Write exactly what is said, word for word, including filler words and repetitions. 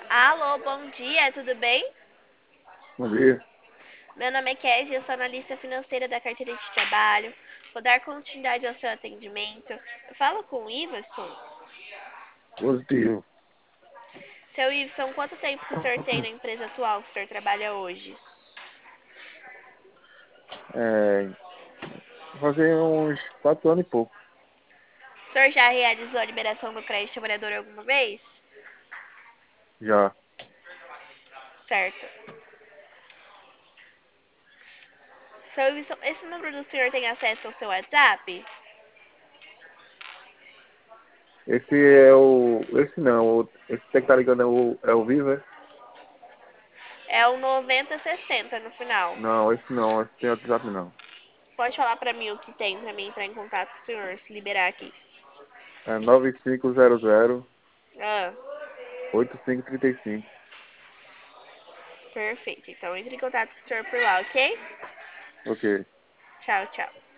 Alô, bom dia, tudo bem? Bom dia. Meu nome é Kézia, eu sou analista financeira da carteira de trabalho. Vou dar continuidade ao seu atendimento. Eu falo com o Iverson. Positivo. Seu Iverson, quanto tempo que o senhor tem na empresa atual que o senhor trabalha hoje? É, fazer uns quatro anos e pouco. O senhor já realizou a liberação do crédito trabalhador alguma vez? Já. Certo. Seu Iverson, esse número do senhor tem acesso ao seu WhatsApp? Esse é o. Esse não. o- Esse que tá ligando é o, é o Vivo, é? É o noventa sessenta no final. Não, esse não. Esse tem WhatsApp não. Pode falar pra mim o que tem pra mim entrar em contato com o senhor, se liberar aqui. É nove cinco zero zero Ah, oito cinco três cinco. perfeito. Então entre em contato com o senhor por lá, ok? Ok. Tchau, tchau.